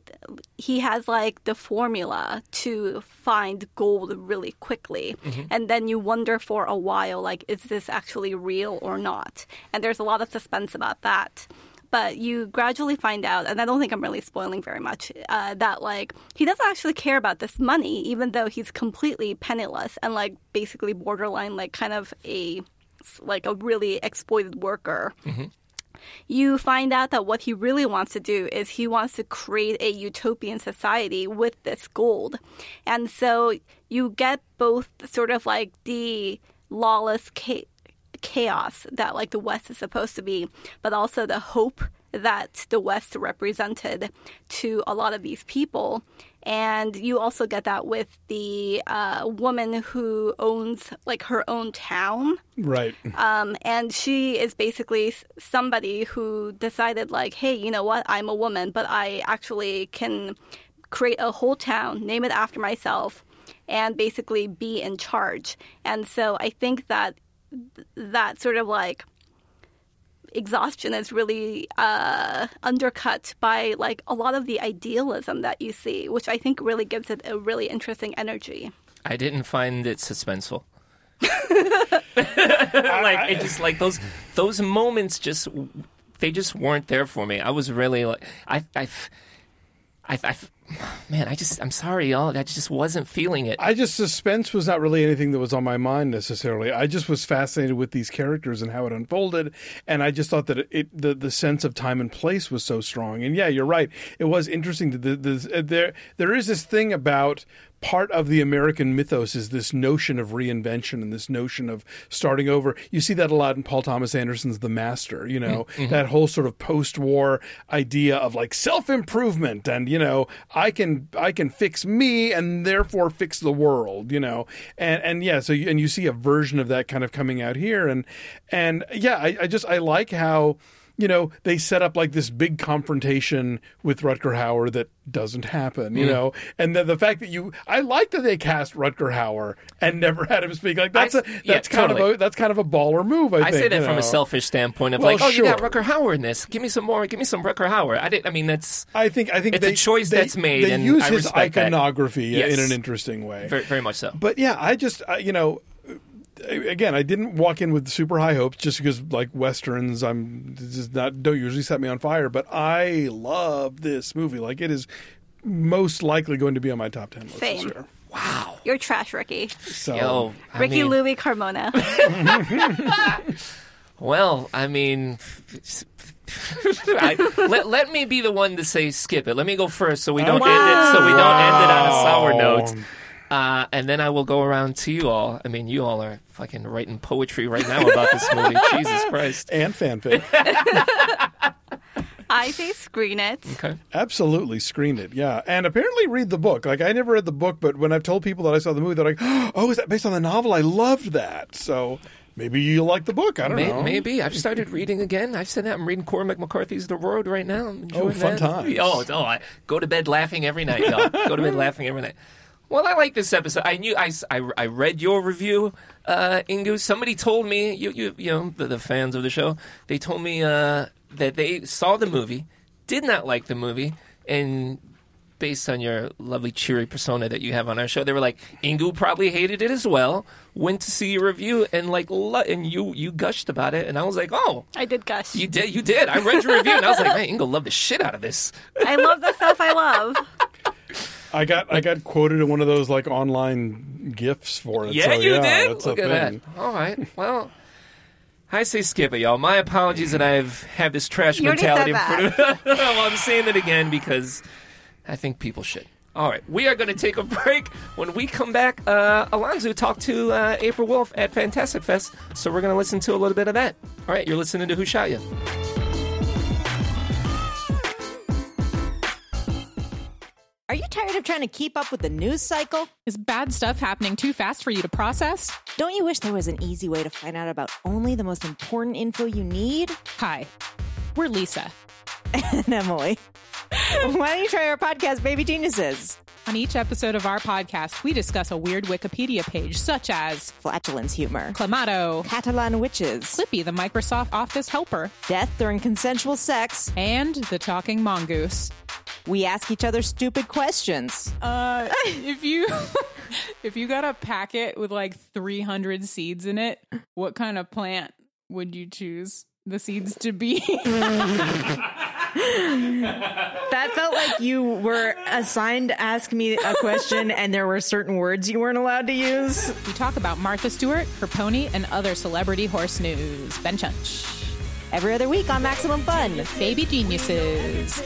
he has like the formula to find gold really quickly. Mm-hmm. And then you wonder for a while, like, is this actually real or not? And there's a lot of suspense about that. But you gradually find out, and I don't think I'm really spoiling very much, uh, that like he doesn't actually care about this money, even though he's completely penniless and like basically borderline like kind of a like a really exploited worker. Mm-hmm. You find out that what he really wants to do is he wants to create a utopian society with this gold. And so you get both sort of like the lawless cha- chaos that like the West is supposed to be, but also the hope that the West represented to a lot of these people. And you also get that with the uh, woman who owns like her own town. Right. Um, and she is basically s- somebody who decided like, hey, you know what? I'm a woman, but I actually can create a whole town, name it after myself, and basically be in charge. And so I think that th- that sort of like exhaustion is really uh, undercut by like a lot of the idealism that you see, which I think really gives it a really interesting energy. I didn't find it suspenseful. Like it just like those those moments just they just weren't there for me. I was really like I I I, I man, I just I'm sorry, y'all. I just wasn't feeling it. I just suspense was not really anything that was on my mind necessarily. I just was fascinated with these characters and how it unfolded, and I just thought that it the, the sense of time and place was so strong. And yeah, you're right. It was interesting. That the, the, there there is this thing about part of the American mythos is this notion of reinvention and this notion of starting over. You see that a lot in Paul Thomas Anderson's The Master, you know, mm-hmm. that whole sort of post-war idea of like self-improvement and, you know, I can I can fix me and therefore fix the world, you know. And and yeah, so you, and you see a version of that kind of coming out here. And and yeah, I, I just I like how, you know, they set up like this big confrontation with Rutger Hauer that doesn't happen, you mm. know, and the, the fact that you, I like that they cast Rutger Hauer and never had him speak. Like that's I, a, that's yeah, kind totally. of a that's kind of a baller move. I, I think, say that you from know? a selfish standpoint of well, like, oh, sure. you got Rutger Hauer in this. Give me some more. Give me some Rutger Hauer. I didn't. I mean, that's. I think I think it's they, a choice they, that's made. They and use I his respect iconography that. Yes. in an interesting way. Very, very much so. But yeah, I just uh, you know. Again, I didn't walk in with super high hopes just because, like westerns, I'm this is not don't usually set me on fire. But I love this movie. Like it is most likely going to be on my top ten list Same. this year. Wow, you're trash, Ricky. So, Yo, I Ricky mean, Louis Carmona. Well, I mean, I, let let me be the one to say skip it. Let me go first, so we don't wow. end it. So we don't end it on a sour note. Uh, and then I will go around to you all. I mean, you all are fucking writing poetry right now about this movie. Jesus Christ. And fanfic. I say screen it. Okay. Absolutely screen it, yeah. And apparently read the book. Like, I never read the book, but when I've told people that I saw the movie, they're like, oh, is that based on the novel? I loved that. So maybe you'll like the book. I don't May- know. Maybe. I've started reading again. I've said that. I'm reading Cormac McCarthy's The Road right now. I'm enjoying Oh, fun that. times. Oh, oh, I go to bed laughing every night, y'all. Go to bed laughing every night. Well, I like this episode. I knew I, I, I read your review, uh, Ingu. Somebody told me, you you you know, the, the fans of the show, they told me uh, that they saw the movie, did not like the movie, and based on your lovely cheery persona that you have on our show, they were like, Ingu probably hated it as well. Went to see your review and like lo- and you you gushed about it, and I was like, oh, I did gush. you did you did. I read your review and I was like, man, Ingu loved the shit out of this. I love the stuff I love. I got I got quoted in one of those like online gifs for it. Yeah, so, you yeah, did. That's Look a at thing. that. All right. Well, I say skip it, y'all. My apologies that I've had this trash You already mentality. said For well, I'm saying it again because I think people should. All right, we are going to take a break. When we come back, uh, Alonzo talked to uh, April Wolf at Fantastic Fest, so we're going to listen to a little bit of that. All right, you're listening to Who Shot Ya? Are you tired of trying to keep up with the news cycle? Is bad stuff happening too fast for you to process? Don't you wish there was an easy way to find out about only the most important info you need? Hi, we're Lisa. And Emily. Why don't you try our podcast, Baby Geniuses? On each episode of our podcast, we discuss a weird Wikipedia page, such as flatulence humor, Clamato, Catalan witches, Clippy, the Microsoft Office helper, death during consensual sex, and the talking mongoose. We ask each other stupid questions. Uh, if you if you got a packet with like three hundred seeds in it, what kind of plant would you choose the seeds to be? That felt like you were assigned to ask me a question and there were certain words you weren't allowed to use. We talk about Martha Stewart, her pony, and other celebrity horse news. Ben Chunch. Every other week on Maximum Fun. Baby Geniuses.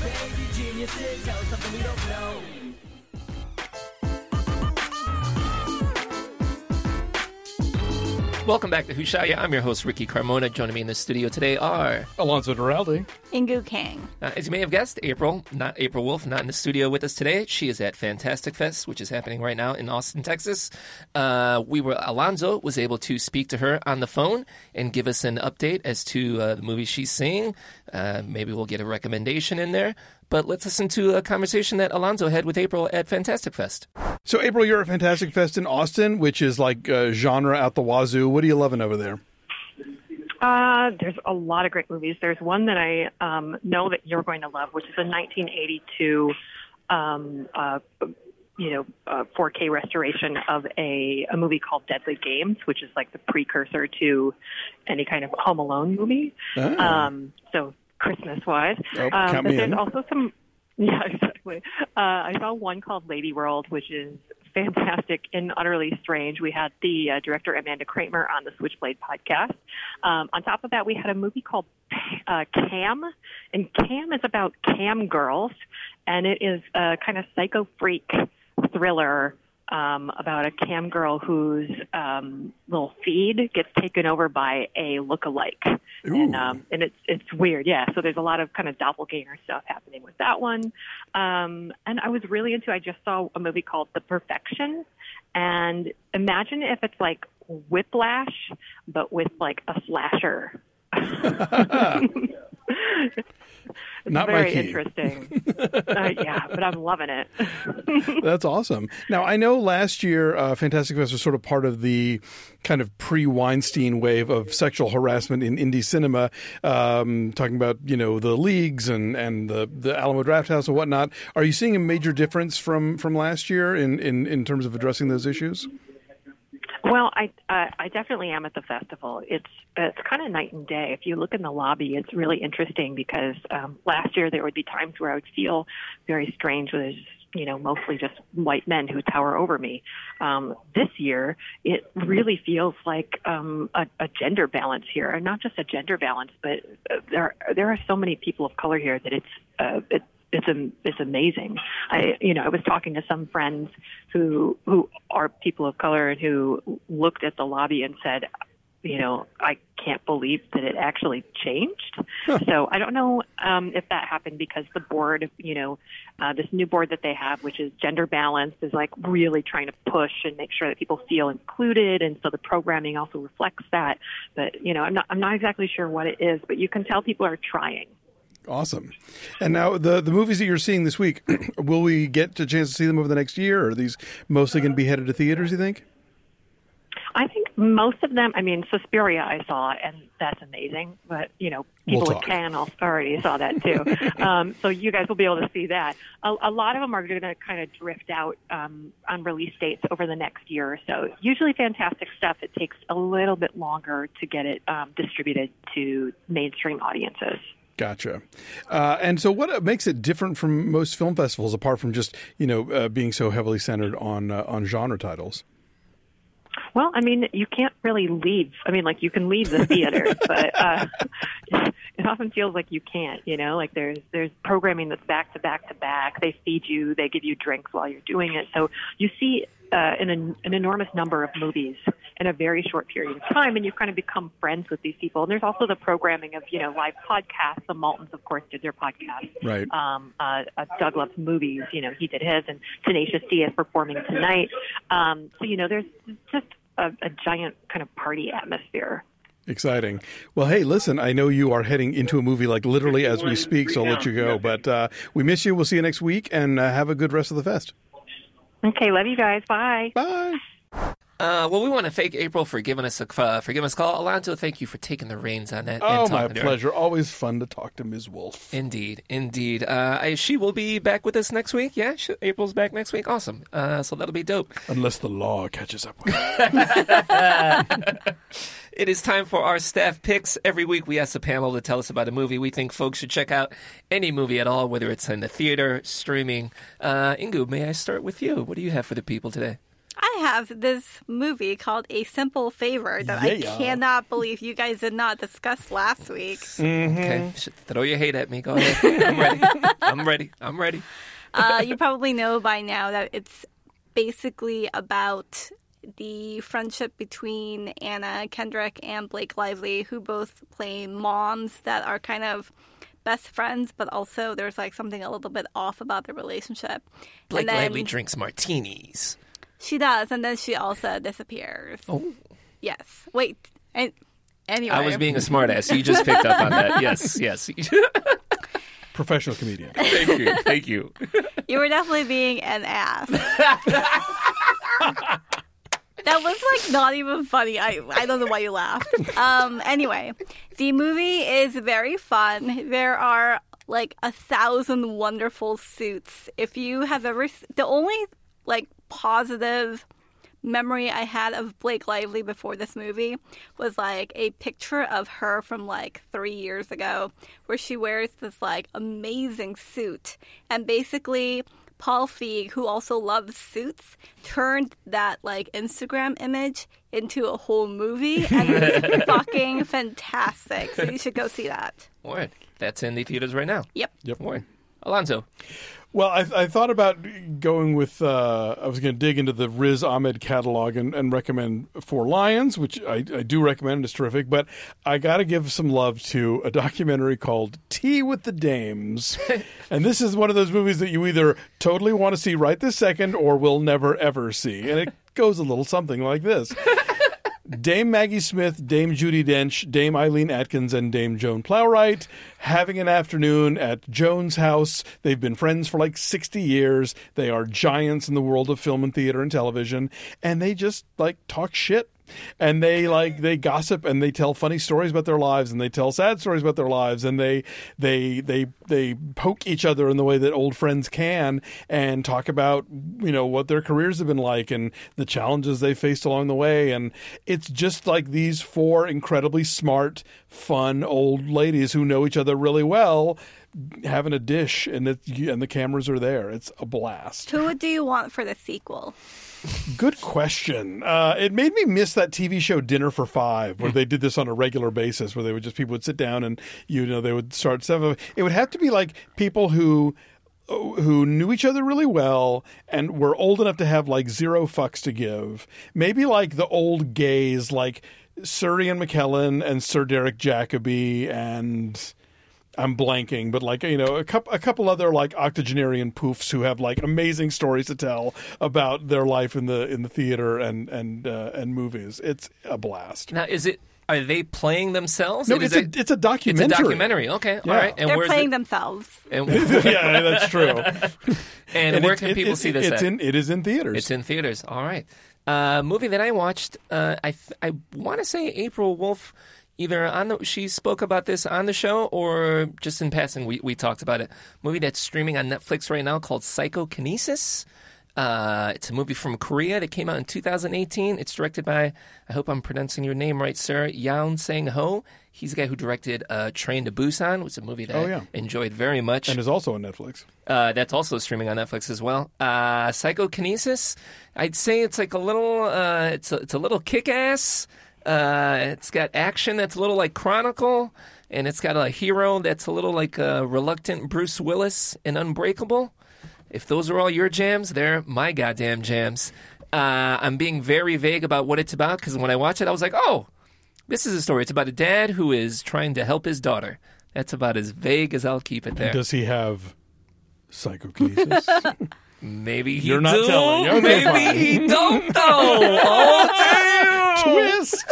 Welcome back to Who Shot Ya? I'm your host, Ricky Carmona. Joining me in the studio today are Alonzo Duralde. Ingu King. Uh, as you may have guessed, April, not April Wolf, not in the studio with us today. She is at Fantastic Fest, which is happening right now in Austin, Texas. Uh, we were Alonzo was able to speak to her on the phone and give us an update as to uh, the movie she's seeing. Uh, maybe we'll get a recommendation in there. But let's listen to a conversation that Alonzo had with April at Fantastic Fest. So, April, you're at Fantastic Fest in Austin, which is like uh, genre out the wazoo. What are you loving over there? Uh, there's a lot of great movies. There's one that I um, know that you're going to love, which is a nineteen eighty-two, um, uh, you know, uh, four K restoration of a, a movie called Deadly Games, which is like the precursor to any kind of Home Alone movie. Oh. Um, so Christmas-wise. Oh, um, count but me there's in. also some, yeah, exactly. Uh, I saw one called Lady World, which is fantastic and utterly strange. We had the uh, director Amanda Kramer on the Switchblade podcast. Um, on top of that, we had a movie called uh, Cam, and Cam is about cam girls, and it is a kind of psycho freak thriller um, about a cam girl whose um, little feed gets taken over by a lookalike. And um, and it's it's weird, yeah. So there's a lot of kind of doppelganger stuff happening with that one. Um, and I was really into. I just saw a movie called The Perfection, and imagine if it's like Whiplash, but with like a slasher. It's Not my very key. interesting. uh, yeah, but I'm loving it. That's awesome. Now, I know last year uh, Fantastic Fest was sort of part of the kind of pre-Weinstein wave of sexual harassment in indie cinema, um, talking about, you know, the leagues and, and the, the Alamo Drafthouse and whatnot. Are you seeing a major difference from, from last year in, in, in terms of addressing those issues? Well, I uh, I definitely am at the festival. It's it's kind of night and day. If you look in the lobby, it's really interesting because um, last year there would be times where I would feel very strange with, you know, mostly just white men who tower over me. Um, this year, it really feels like um, a, a gender balance here, and not just a gender balance, but uh, there are, there are so many people of color here that it's uh, it, It's it's amazing. I you know I was talking to some friends who who are people of color and who looked at the lobby and said, you know, I can't believe that it actually changed. So I don't know um, if that happened because the board, you know, uh, this new board that they have, which is gender balanced, is like really trying to push and make sure that people feel included. And so the programming also reflects that. But, you know, I'm not, I'm not exactly sure what it is, but you can tell people are trying. Awesome. And now the the movies that you're seeing this week, will we get a chance to see them over the next year? Or are these mostly going to be headed to theaters, you think? I think most of them, I mean, Suspiria I saw, and that's amazing. But, you know, people We'll in Cannes already saw that too. um, so you guys will be able to see that. A, a lot of them are going to kind of drift out um, on release dates over the next year or so. Usually fantastic stuff. It takes a little bit longer to get it um, distributed to mainstream audiences. Gotcha. Uh, and so what makes it different from most film festivals, apart from just, you know, uh, being so heavily centered on uh, on genre titles? Well, I mean, you can't really leave. I mean, like, you can leave the theater, but uh, it often feels like you can't, you know? Like, there's there's programming that's back to back to back. They feed you. They give you drinks while you're doing it. So you see uh, an, an enormous number of movies in a very short period of time, and you kind of become friends with these people. And there's also the programming of, you know, live podcasts. The Maltons, of course, did their podcast. Right. Um, uh, uh, Doug Loves Movies, you know, he did his, and Tenacious D is performing tonight. Um, so, you know, there's just a, a giant kind of party atmosphere. Exciting. Well, hey, listen, I know you are heading into a movie like literally as we speak, so I'll let you go. But uh, we miss you. We'll see you next week, and uh, have a good rest of the fest. Okay, love you guys. Bye. Bye. Uh, well, we want to thank April for giving us a uh, for giving us a call. Alonzo, thank you for taking the reins on that. Oh, and my talking to her. pleasure. Always fun to talk to Miz Wolf. Indeed, indeed. Uh, I, she will be back with us next week. Yeah, she, April's back next week. Awesome. Uh, so that'll be dope. Unless the law catches up with her. It is time for our staff picks. Every week we ask the panel to tell us about a movie we think folks should check out. Any movie at all, whether it's in the theater, streaming. Uh, Ingu, may I start with you? What do you have for the people today? I have this movie called A Simple Favor that Yeah. I cannot believe you guys did not discuss last week. Mm-hmm. Okay, sh- throw your hate at me. Go ahead. I'm ready. I'm ready. I'm ready. Uh, you probably know by now that it's basically about the friendship between Anna Kendrick and Blake Lively, who both play moms that are kind of best friends, but also there's like something a little bit off about the relationship. Blake And then- Lively drinks martinis. She does, and then she also disappears. Oh. Yes. Wait. And, anyway. I was being a smartass. You just picked up on that. Yes, yes. Professional comedian. Thank you. Thank you. You were definitely being an ass. That was like not even funny. I I don't know why you laughed. Um. Anyway, the movie is very fun. There are like a thousand wonderful suits. If you have ever, the only like positive memory I had of Blake Lively before this movie was like a picture of her from like three years ago where she wears this like amazing suit, and basically Paul Feig, who also loves suits, turned that like Instagram image into a whole movie, and it's fucking fantastic. So you should go see that. Word. That's in the theaters right now. Yep. Yep. Word. Alonzo. Well, I, I thought about going with, uh, I was going to dig into the Riz Ahmed catalog and, and recommend Four Lions, which I, I do recommend. It's terrific. But I got to give some love to a documentary called Tea with the Dames. And this is one of those movies that you either totally want to see right this second or will never, ever see. And it goes a little something like this. Dame Maggie Smith, Dame Judi Dench, Dame Eileen Atkins, and Dame Joan Plowright having an afternoon at Joan's house. They've been friends for like sixty years. They are giants in the world of film and theater and television, and they just like talk shit. And they like they gossip and they tell funny stories about their lives and they tell sad stories about their lives and they they they they poke each other in the way that old friends can and talk about, you know, what their careers have been like and the challenges they faced along the way. And it's just like these four incredibly smart, fun old ladies who know each other really well having a dish, and it, and the cameras are there. It's a blast. Who do you want for the sequel? Good question. Uh, it made me miss that T V show Dinner for Five, where they did this on a regular basis, where they would just people would sit down and you know they would start stuff. It would have to be like people who who knew each other really well and were old enough to have like zero fucks to give. Maybe like the old gays, like Sir Ian McKellen and Sir Derek Jacobi and I'm blanking, but like, you know, a couple a couple other like octogenarian poofs who have like amazing stories to tell about their life in the in the theater and and uh, and movies. It's a blast. Now, is it? Are they playing themselves? No, It it's is a, it's a documentary. It's a documentary. Okay, Yeah. all right. And They're where's playing it? themselves. And, Yeah, that's true. And, And where it- can it- people it- see this? it's at? in- it is in theaters. It's in theaters. All right. Uh, movie that I watched. Uh, I th- I want to say April Wolf. Either on the, she spoke about this on the show or just in passing we, we talked about it. Movie that's streaming on Netflix right now called Psychokinesis. Uh, it's a movie from Korea that came out in two thousand eighteen. It's directed by, I hope I'm pronouncing your name right, sir, Yoon Sang-ho. He's the guy who directed uh, Train to Busan, which is a movie that Oh, yeah. I enjoyed very much. And is also on Netflix. Uh, that's also streaming on Netflix as well. Uh, Psychokinesis, I'd say it's like a little, uh, it's a, it's a little kick-ass. Uh, it's got action that's a little like Chronicle, and it's got a hero that's a little like uh, reluctant Bruce Willis in Unbreakable. If those are all your jams, they're my goddamn jams. Uh, I'm being very vague about what it's about because when I watched it, I was like, oh, this is a story. It's about a dad who is trying to help his daughter. That's about as vague as I'll keep it there. Does he have psychokinesis? Maybe he You're not do. telling. Okay, Maybe fine. he don't though. Oh damn! Twist.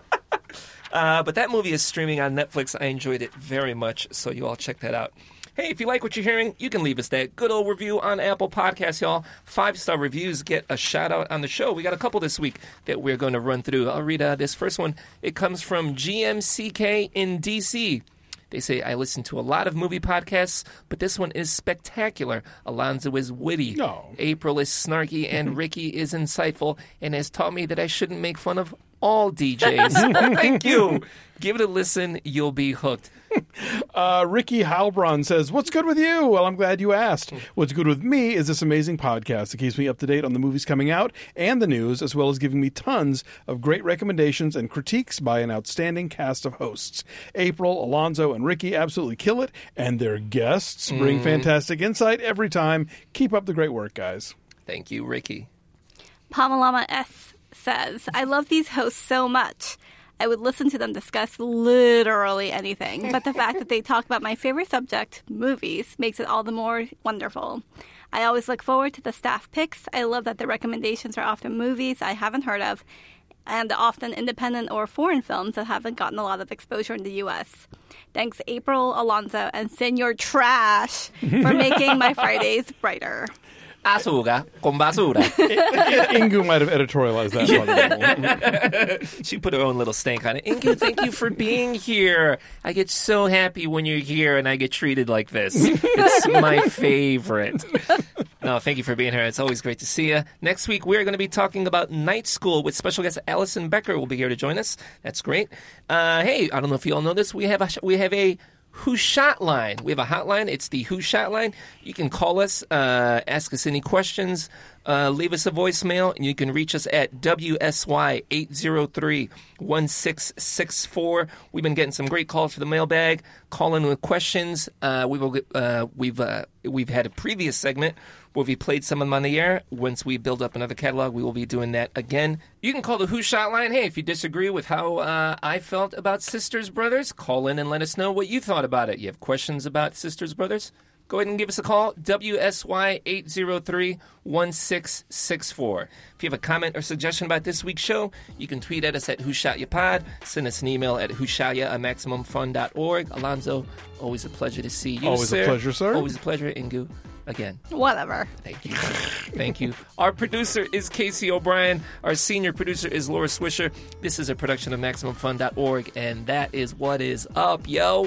Uh, but that movie is streaming on Netflix. I enjoyed it very much, so you all check that out. Hey, if you like what you're hearing, you can leave us that good old review on Apple Podcasts, y'all. Five-star reviews get a shout-out on the show. We got a couple this week that we're going to run through. I'll read uh, this first one. It comes from G M C K in D C They say, I listen to a lot of movie podcasts, but this one is spectacular. Alonzo is witty. No. April is snarky, and Ricky is insightful and has taught me that I shouldn't make fun of all D Js. Thank you. Give it a listen. You'll be hooked. Uh, Ricky Halbron says, what's good with you? Well, I'm glad you asked. What's good with me is this amazing podcast that keeps me up to date on the movies coming out and the news, as well as giving me tons of great recommendations and critiques by an outstanding cast of hosts. April, Alonzo, and Ricky absolutely kill it, and their guests bring Mm. fantastic insight every time. Keep up the great work, guys. Thank you, Ricky. Pamalama S says, I love these hosts so much. I would listen to them discuss literally anything, but the fact that they talk about my favorite subject, movies, makes it all the more wonderful. I always look forward to the staff picks. I love that the recommendations are often movies I haven't heard of, and often independent or foreign films that haven't gotten a lot of exposure in the U S. Thanks, April, Alonzo, and Senor Trash for making my Fridays brighter. Azúcar con basura. Ingu might have editorialized that. By the way. She put her own little stank on it. Ingu, thank you for being here. I get so happy when you're here and I get treated like this. It's my favorite. No, thank you for being here. It's always great to see you. Next week, we're going to be talking about Night School with special guest Allison Becker will be here to join us. That's great. Uh, hey, I don't know if you all know this. We have a, we have a Who Shot line. We have a hotline. It's the Who Shot line. You can call us, uh, ask us any questions, uh, leave us a voicemail, and you can reach us at W S Y eight zero three, one six six four. We've been getting some great calls for the mailbag. Call in with questions. Uh, we will. Uh, we've uh, we've had a previous segment where we played some of them on the air. Once we build up another catalog, we will be doing that again. You can call the Who Shot line. Hey, if you disagree with how uh, I felt about Sisters Brothers, call in and let us know what you thought about it. You have questions about Sisters Brothers? Go ahead and give us a call, W S Y eight zero three, one six six four. If you have a comment or suggestion about this week's show, you can tweet at us at Who Shot Ya Pod. Send us an email at who shot ya at maximum fun dot org. Alonzo, always a pleasure to see you, Always sir. a pleasure, sir. Always a pleasure, Ingu. Again. Whatever. Thank you. Thank you. Our producer is Casey O'Brien. Our senior producer is Laura Swisher. This is a production of maximum fun dot org, and that is what is up, yo.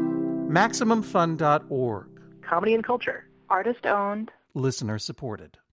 maximum fun dot org. Comedy and culture. Artist owned. Listener supported.